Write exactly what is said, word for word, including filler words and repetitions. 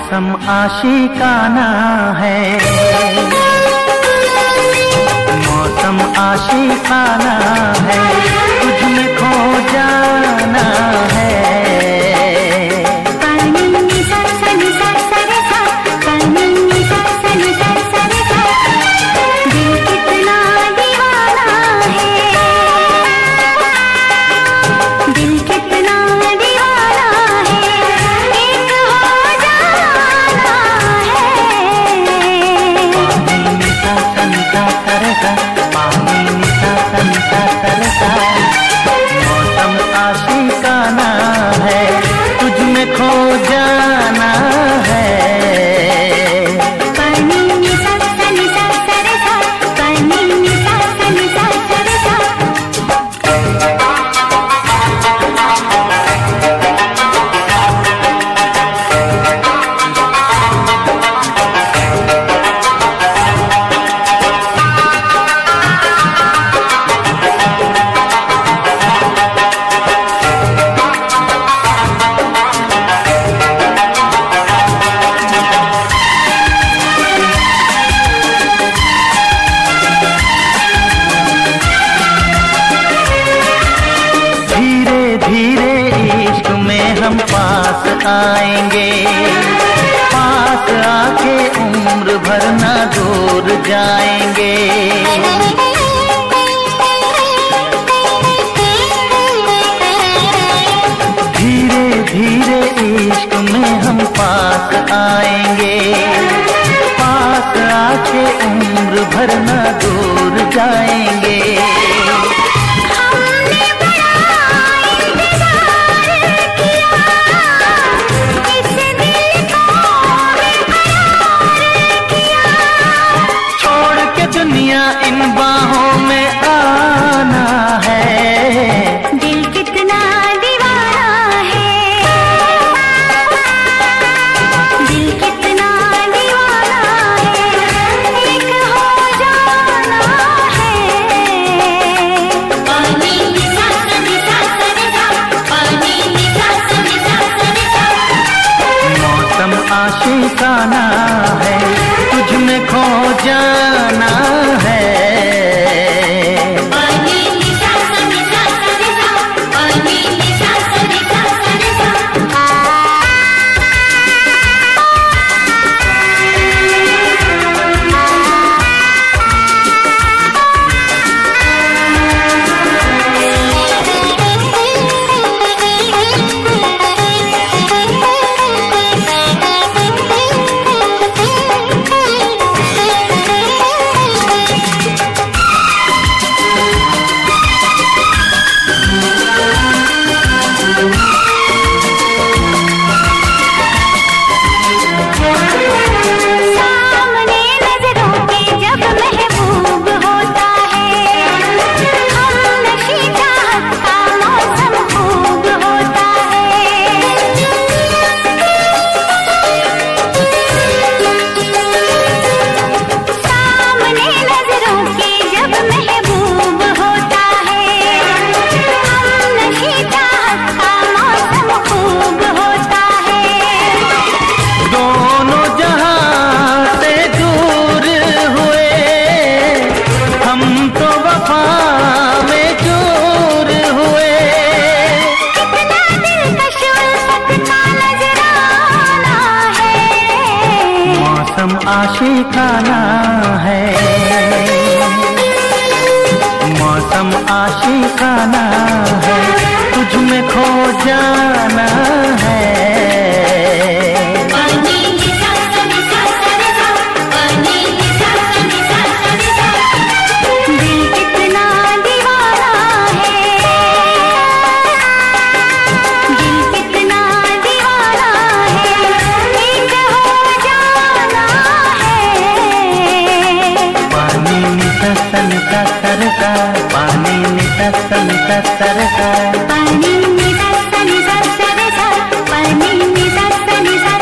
मौसम आशिकाना है, मौसम आशिकाना है, तुझ में खो जाना है। मौसम आशिकाना है, तुझ में खो जाना है। धीरे इश्क में हम पास आएंगे, पास आके उम्र भर ना दूर जाएंगे। धीरे धीरे इश्क में हम पास आएंगे, पास आके उम्र भर ना दूर जाएंगे। इन बाहों में आना है, दिल कितना दीवाना है, दिल कितना दीवाना है, एक हो जाना है। पानी निसा निसा निसा, पानी निसा निसा निसा। मौसम आशिकाना है, तुझ में खो जाना है। आशिकाना है, मौसम आशिकाना है, तुझ में खो जाना है। निता सरका पानी निता निता सरका, पानी निता निता सरका, पानी निता निता